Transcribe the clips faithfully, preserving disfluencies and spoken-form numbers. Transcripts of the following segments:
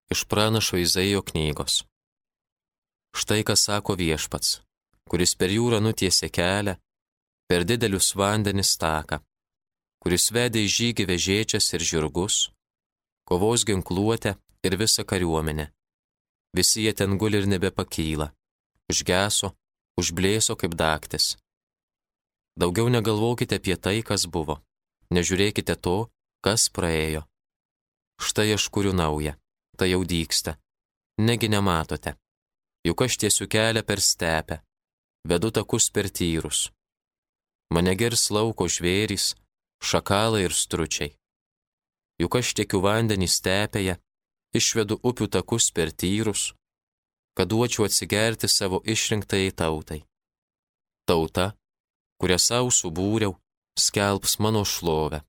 Iš pranašo Izaijo knygos. Štai ką sako Viešpats, kuris per jūrą nutiesė kelią, per didelius vandenis taką, kuris vedė į žygį vežėčias ir žirgus, kovos ginkluotę ir visą kariuomenę. Visi jie ten guli ir nebepakyla, užgeso, užblėso kaip daktis. Daugiau negalvokite apie tai, kas buvo, nežiūrėkite to, kas praėjo. Štai aš kuriu naują, tai jau dygsta, negi nematote. Juk aš tiesiu kelią per stepę, vedu takus per tyrus. Mane gers lauko žvėrys, šakalai ir stručiai. Juk aš tiekiu vandenį stepėje, išvedu upių takus per tyrus, kad duočiau atsigerti savo išrinktajai tautai. Tauta, kurią savo subūriau, skelbs mano šlovę.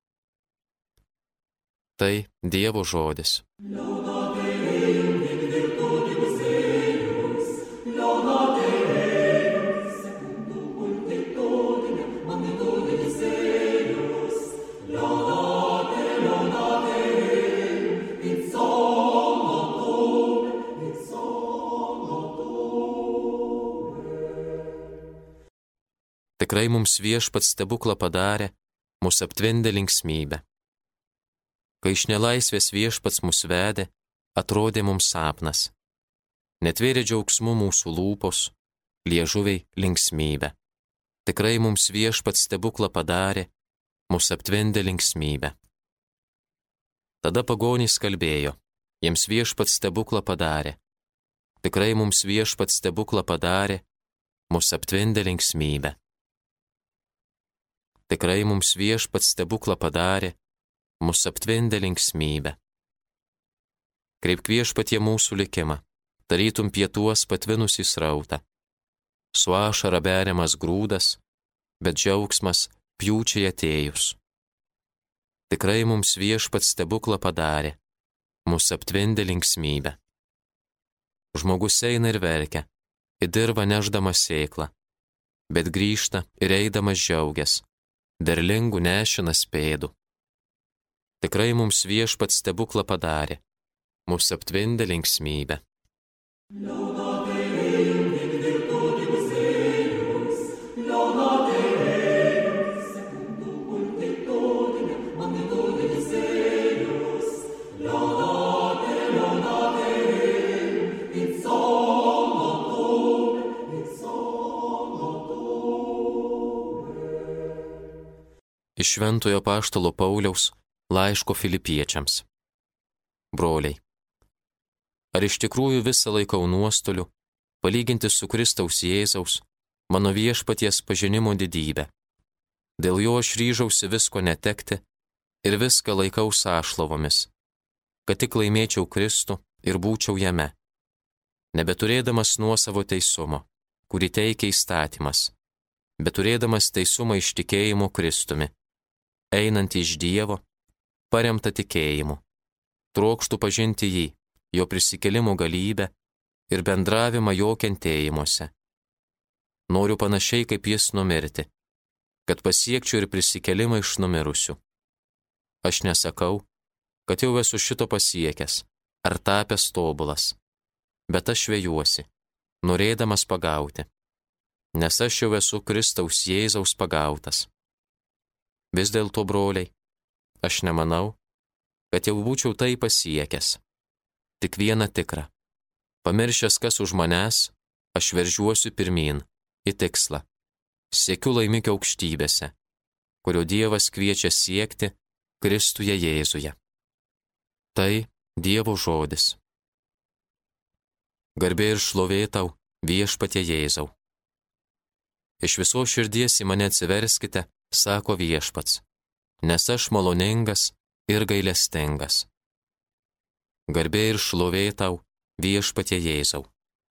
Tai Dievo žodis. Tikrai mums Viešpats stebuklą padarė, mus aptvindė linksmybę. Kai iš nelaisvės Viešpats mus vedė, atrodė mums sapnas. Netvėrė džiaugsmu mūsų lūpos, liežuviai linksmybę. Tikrai mums Viešpats stebuklą padarė, mus aptvindė linksmybę. Tada pagonys kalbėjo, jiems Viešpats stebuklą padarė. Tikrai mums Viešpats stebuklą padarė, mus aptvindė linksmybę. Tikrai mums Viešpats stebuklą padarė, mus aptvindė linksmybę. Kreipk Viešpatie mūsų likimą, tarytum pietuos patvinusį srautą. Su ašara beriamas grūdas, bet džiaugsmas pjūčiai atėjus. Tikrai mums Viešpats stebuklą padarė, mus aptvindė linksmybę. Žmogus eina ir verkia, į dirvą nešdamas sėklą, bet grįžta ir eidamas džiaugias, derlingų nešinas pėdų. Tikrai mums Viešpats stebuklą padarė, mus aptvindė linksmybę. Iš Šventojo apaštalo Pauliaus laiško Filipiečiams. Broliai, ar iš tikrųjų visą laikau nuostoliu, palyginti su Kristaus Jėzaus, mano Viešpaties pažinimo didybę? Dėl jo aš ryžausi visko netekti ir viską laikau sąšlavomis, kad tik laimėčiau Kristų ir būčiau jame, nebeturėdamas nuosavo teisumo, kurį teikia įstatymas, bet turėdamas teisumą iš tikėjimo Kristumi, einant iš Dievo, paremta tikėjimu, trokštų pažinti jį, jo prisikėlimo galybę ir bendravimą jo kentėjimuose. Noriu panašiai kaip jis numirti, kad pasiekčiau ir prisikėlimą iš numirusių. Aš nesakau, kad jau esu šito pasiekęs, ar tapęs tobulas, bet aš vejuosi, norėdamas pagauti, nes aš jau esu Kristaus Jėzaus pagautas. Vis dėlto, broliai, aš nemanau, kad jau būčiau tai pasiekęs. Tik viena tikra. Pamiršęs, kas už manęs, aš veržiuosiu pirmyn, į tikslą. Siekiu laimikio aukštybėse, kurio Dievas kviečia siekti Kristuje Jėzuje. Tai Dievo žodis. Garbė ir šlovė tau, Viešpatie Jėzau. Iš visos širdies į mane atsiverskite, sako Viešpats, nes aš maloningas ir gailestingas. Garbė ir šlovė tau, Viešpatie Jėzau.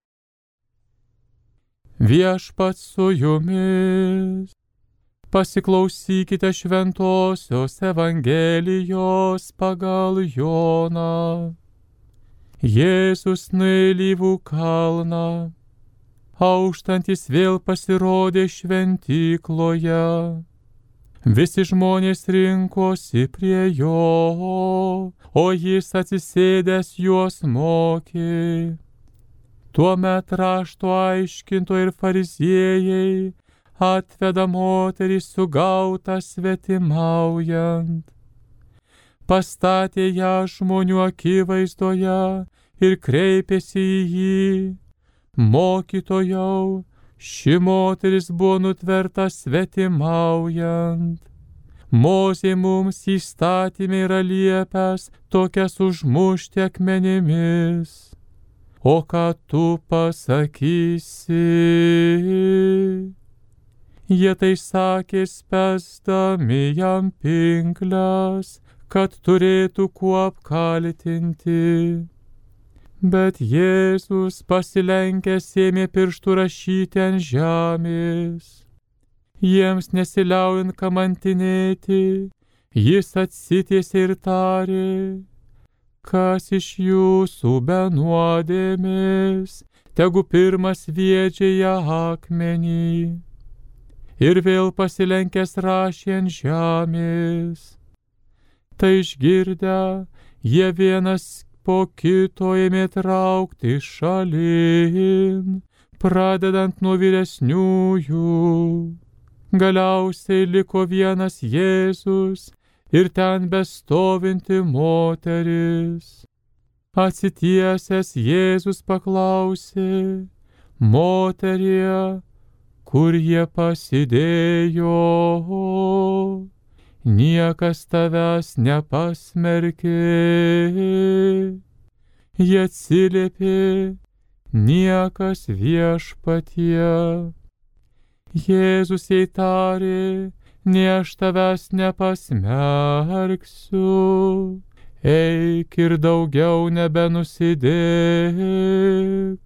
Viešpats su jumis. Pasiklausykite šventosios Evangelijos pagal Joną. Jėzus nuėjo į Alyvų kalną. Auštantis vėl pasirodė šventykloje. Visi žmonės rinkosi prie jo, o jis atsisėdęs juos mokė. Tuomet rašto aiškinto ir fariziejai atveda moterį sugautą svetimaujant. Pastatė ją žmonių akivaizdoje ir kreipėsi į jį. Mokytojau, ši moteris buvo nutverta svetimaujant. Mozė mums įstatymė yra liepęs tokias užmušti akmenimis. O ką tu pasakysi? Jie tai sakė spęsdami jam pinkles, kad turėtų kuo apkaltinti. Bet Jėzus pasilenkęs ėmė pirštų rašyti ant žemės. Jiems nesiliaujant kamantinėti, jis atsitiesė ir tarė: kas iš jūsų be nuodėmės, tegu pirmas sviedžia ją akmenį. Ir vėl pasilenkęs rašė ant žemės. Tai išgirdę, jie vienas po kito ėmė traukti šalin, pradedant nuo vyresniųjų. Galiausiai liko vienas Jėzus ir ten bestovinti moteris. Atsitiesęs Jėzus paklausė: moterie, kur jie pasidėjo? Niekas tavęs nepasmerkė. Jie atsiliepė: niekas, Viešpatie. Jėzus jai tarė: nė aš tavęs nepasmerksiu. Eik ir daugiau nebenusidėk.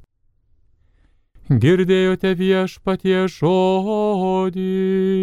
Girdėjote Viešpatie žodį.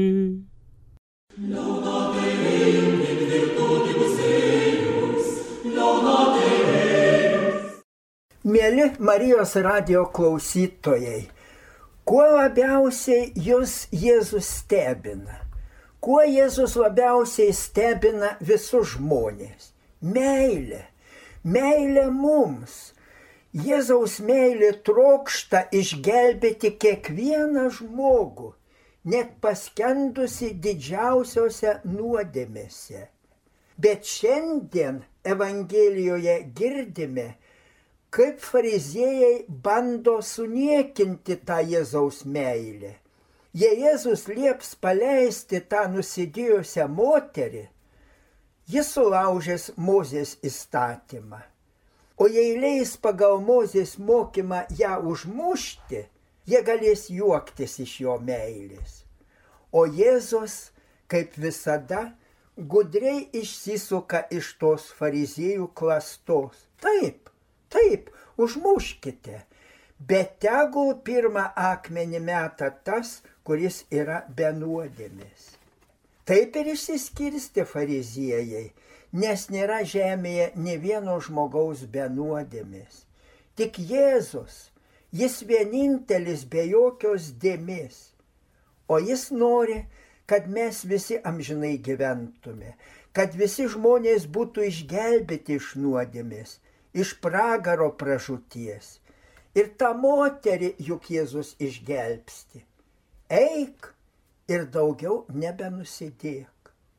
Mieli Marijos radijo klausytojai, kuo labiausiai jūs Jėzus stebina? Kuo Jėzus labiausiai stebina visus žmonės? Meilė. Meilė mums. Jėzaus meilė trokšta išgelbėti kiekvieną žmogų, net paskendusi didžiausiose nuodėmėse. Bet šiandien Evangelijoje girdime, kaip fariziejai bando suniekinti tą Jėzaus meilę. Jei Jėzus lieps paleisti tą nusidėjusią moterį, jis sulaužęs Mozės įstatymą. O jei leis pagal Mozės mokymą ją užmušti, jie galės juoktis iš jo meilės. O Jėzus, kaip visada, gudriai išsisuka iš tos fariziejų klastos. Taip, taip, užmuškite, bet tegul pirmą akmenį meta tas, kuris yra be nuodėmės. Taip ir išsiskirstė fariziejai, nes nėra žemėje nė vieno žmogaus be nuodėmės. Tik Jėzus, jis vienintelis be jokios dėmės, o jis nori, kad mes visi amžinai gyventume, kad visi žmonės būtų išgelbėti iš nuodėmės, iš pragaro pražūties. Ir tą moterį juk Jėzus išgelbsti. Eik ir daugiau nebenusidėk.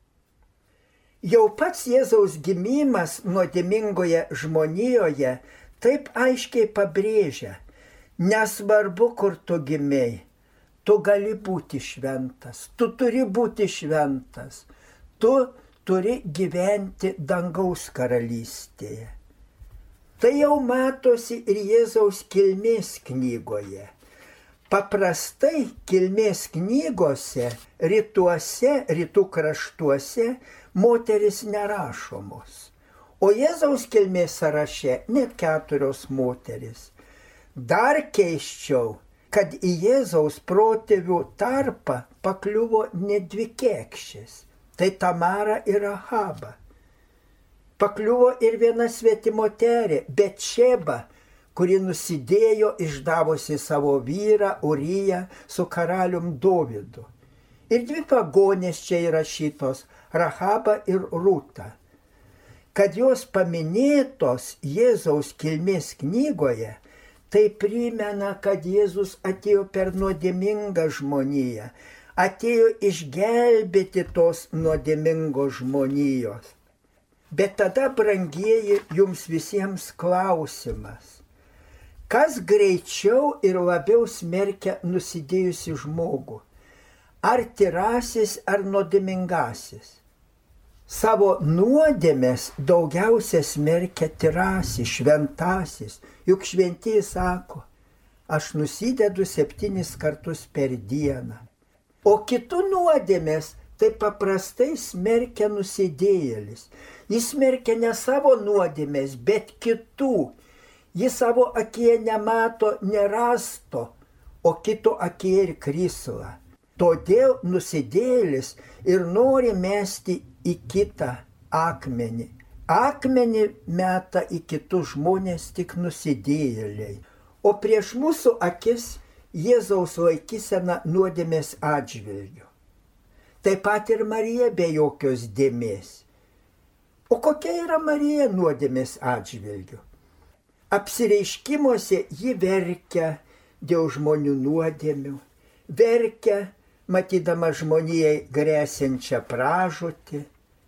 Jau pats Jėzaus gimimas nuodėmingoje žmonijoje taip aiškiai pabrėžia: nesvarbu, kur tu gimei, tu gali būti šventas, tu turi būti šventas, tu turi gyventi dangaus karalystėje. Tai jau matosi ir Jėzaus kilmės knygoje. Paprastai kilmės knygose, rytuose, rytų kraštuose moteris nerašomos. O Jėzaus kilmės sąraše net keturios moteris. Dar keisčiau, kad į Jėzaus protėvių tarpą pakliuvo ne dvi kekšės. Tai Tamara ir Ahaba. Pakliuvo ir viena svetimoterė, Betšeba, kuri nusidėjo išdavusi savo vyrą Uriją su karalium Dovydu. Ir dvi pagonės čia įrašytos - Rahaba ir Rūta. Kad jos paminėtos Jėzaus kilmės knygoje, tai primena, kad Jėzus atėjo per nuodėmingą žmoniją, atėjo išgelbėti tos nuodėmingos žmonijos. Bet tada, brangieji, jums visiems klausimas. Kas greičiau ir labiau smerkia nusidėjusi žmogų? Ar tyrasis, ar nuodėmingasis? Savo nuodėmės daugiausia smerkia tyrasis, šventasis. Juk šventieji sako, aš nusidedu septynis kartus per dieną. O kitų nuodėmės tai paprastai smerkia nusidėjėlis. Jis smerkia ne savo nuodėmės, bet kitų. Jis savo akyje nemato nerasto, o kito akyje ir krislą. Todėl nusidėjėlis ir nori mesti į kitą akmenį. Akmenį meta į kitus žmonės tik nusidėjėliai. O prieš mūsų akis Jėzaus laikysena nuodėmės atžvilgiu. Taip pat ir Marija be jokios dėmės. O kokia yra Marija nuodėmės atžvilgiu? Apsireiškimuose ji verkia dėl žmonių nuodėmių, verkia, matydama žmonijai grėsiančią pražūtį.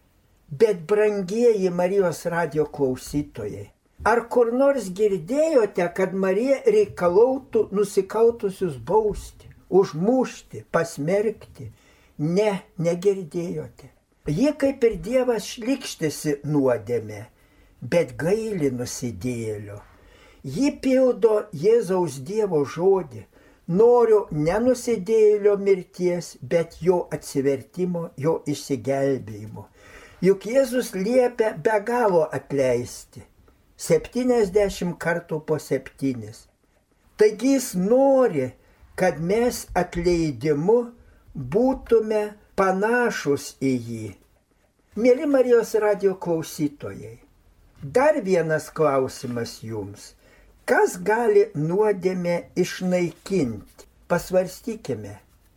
Bet brangieji Marijos radijo klausytojai, ar kur nors girdėjote, kad Marija reikalautų nusikaltusius bausti, užmušti, pasmerkti? Ne, negirdėjote. Ji kaip ir Dievas šlykštisi nuodėmę, bet gaili nusidėjėlio. Ji pildo Jėzaus Dievo žodį. Noriu ne nusidėjėlio mirties, bet jo atsivertimo, jo išsigelbėjimo. Juk Jėzus liepia be galo atleisti. septyniasdešimt kartų po septynis. Taigi jis nori, kad mes atleidimu būtume panašus į jį. Mėly Marijos radijo klausytojai, dar vienas klausimas jums. Kas gali nuodėmę išnaikinti? Pasvarstykime.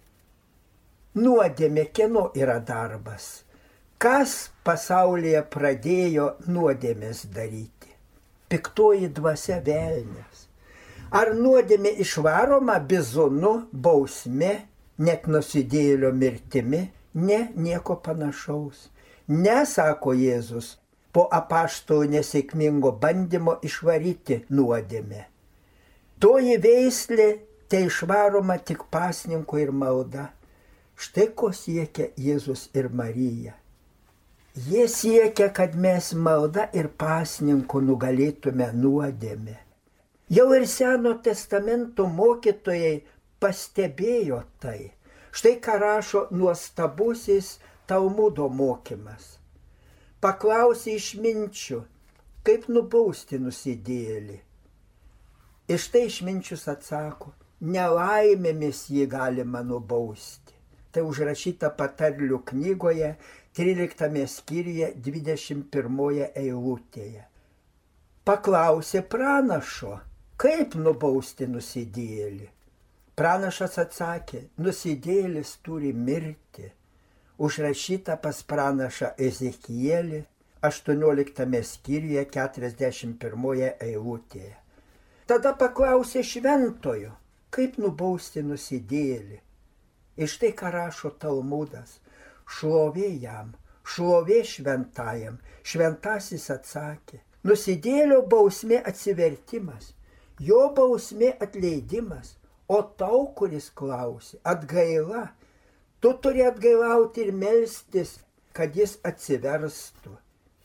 Nuodėmė kieno yra darbas? Kas pasaulyje pradėjo nuodėmės daryti? Piktoji dvasia velnias. Ar nuodėmė išvaroma bizonu, bausme, net nusidėjėlio mirtimi? Ne, nieko panašaus. Ne, sako Jėzus, po apaštalų nesėkmingo bandymo išvaryti nuodėmę. Toji veislė tai išvaroma tik pasninku ir malda. Štai ko siekia Jėzus ir Marija. Jie siekia, kad mes malda ir pasninku nugalėtume nuodėmę. Jau ir Seno testamento mokytojai pastebėjo tai. Štai ką rašo nuostabusis Talmudo mokymas. Paklausė išminčių, kaip nubausti nusidėjėlį. Ir štai išminčius atsako, nelaimėmis jį galima nubausti. Tai užrašyta patarlių knygoje, tryliktame skyriuje, dvidešimt pirmoje eilutėje. Paklausė pranašo, kaip nubausti nusidėjėlį. Pranašas atsakė, nusidėjėlis turi mirti. Užrašyta pas pranašą Ezekielį, aštuonioliktame skyriuje, keturiasdešimt pirmoje eilutėje. Tada paklausė šventojo, kaip nubausti nusidėjėlį. Ir štai ką rašo Talmudas. Šlovė jam, šlovė šventajam. Šventasis atsakė, nusidėjėlio bausmė atsivertimas, jo bausmė atleidimas, o tau, kuris klausė, atgaila. Tu turi atgailauti ir melstis, kad jis atsiverstų.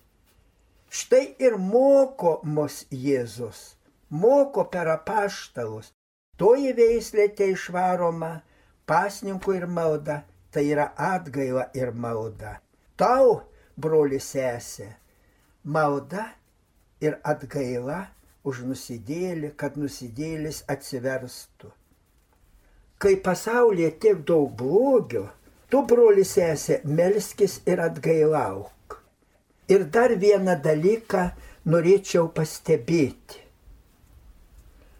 Štai ir moko mus Jėzus, moko per apaštalus. Toji veislė tai išvaroma pasninku ir malda, tai yra atgaila ir malda. Tau, broli sesė, malda ir atgaila už nusidėjėlį, kad nusidėjėlis atsiverstų. Kai pasaulyje tiek daug blogio, tu, broli sesė, melskis ir atgailauk. Ir dar vieną dalyką norėčiau pastebėti.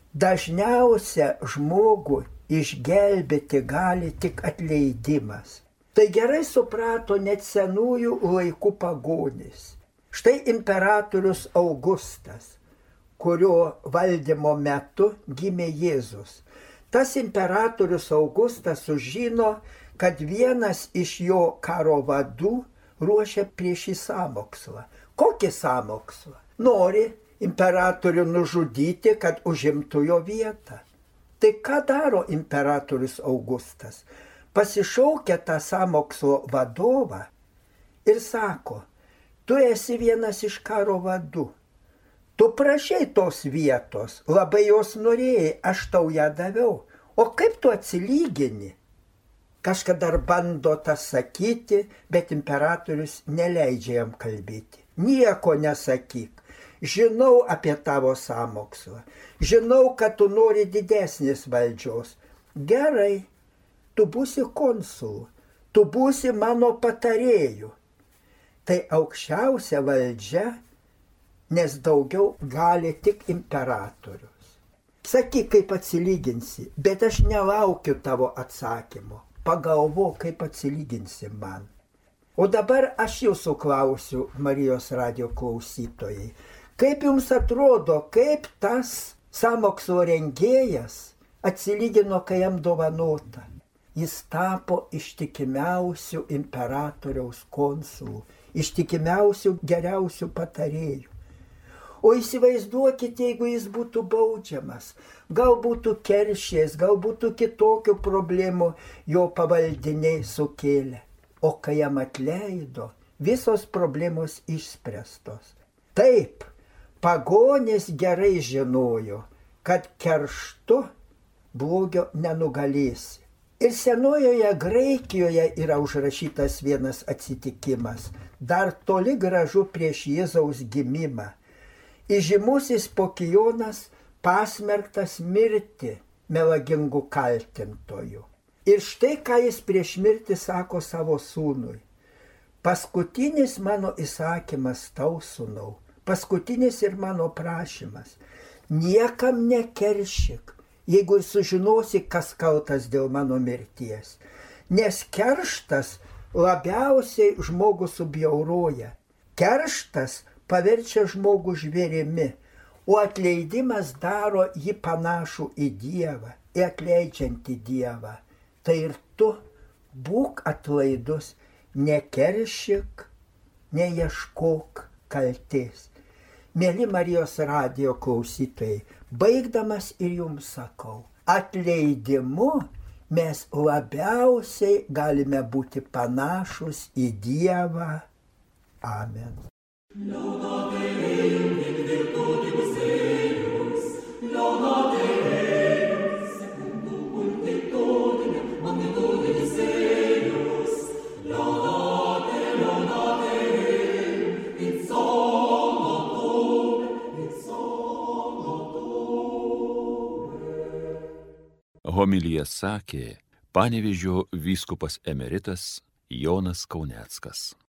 Dažniausia žmogų išgelbėti gali tik atleidimas. Tai gerai suprato net senųjų laikų pagonys. Štai imperatorius Augustas, kurio valdymo metu gimė Jėzus. Tas imperatorius Augustas sužino, kad vienas iš jo karo vadų ruošia prieš jį sąmokslą. Kokį sąmokslą? Nori imperatorių nužudyti, kad užimtų jo vietą. Tai ką daro imperatorius Augustas? Pasišaukia tą sąmokslo vadovą ir sako, tu esi vienas iš karo vadų. Tu prašei tos vietos, labai jos norėjai, aš tau ją daviau. O kaip tu atsilygini? Kažką dar bando tas sakyti, bet imperatorius neleidžia jam kalbėti. Nieko nesakyk. Žinau apie tavo sąmokslą. Žinau, kad tu nori didesnės valdžios. Gerai, tu būsi konsulu, tu būsi mano patarėju. Tai aukščiausia valdžia, nes daugiau gali tik imperatorius. Sakyk, kaip atsilyginsi, bet aš nelaukiu tavo atsakymo. Pagalvok, kaip atsilyginsi man. O dabar aš jūsų klausiu, Marijos radijo klausytojai. Kaip jums atrodo, kaip tas sąmokslo rengėjas atsilygino, kai jam dovanota? Jis tapo ištikimiausių imperatoriaus konsulų, ištikimiausių geriausių patarėjų. O įsivaizduokite, jeigu jis būtų baudžiamas, gal būtų keršės, gal būtų kitokių problemų jo pavaldiniai sukėlė. O kai jam atleido, visos problemos išspręstos. Taip, pagonys gerai žinojo, kad kerštu blogio nenugalėsi. Ir senojoje Graikijoje yra užrašytas vienas atsitikimas, dar toli gražu prieš Jėzaus gimimą. Įžymusis Pokijonas pasmerktas mirti melagingų kaltintojų. Ir štai ką jis prieš mirtį sako savo sūnui. Paskutinis mano įsakymas tau, sūnau, paskutinis ir mano prašymas. Niekam nekeršyk, jeigu sužinosi, kas kaltas dėl mano mirties. Nes kerštas labiausiai žmogų subjauroja. Kerštas paverčia žmogų žvėrimi, o atleidimas daro jį panašų į Dievą, į atleidžiantį Dievą. Tai ir tu būk atlaidus, nekeršyk, neieškok kaltės. Mėly Marijos radijo klausytojai, baigdamas ir jums sakau, atleidimu mes labiausiai galime būti panašus į Dievą. Amen. Laudate Deum in virtutibus eius, laudate Deum secundum multitudinem magnitudibus eius, laudate, laudate Deum in somno tuum, in somno tuum. Homiliją sakė Panevėžio vyskupas emeritas Jonas Kauneckas.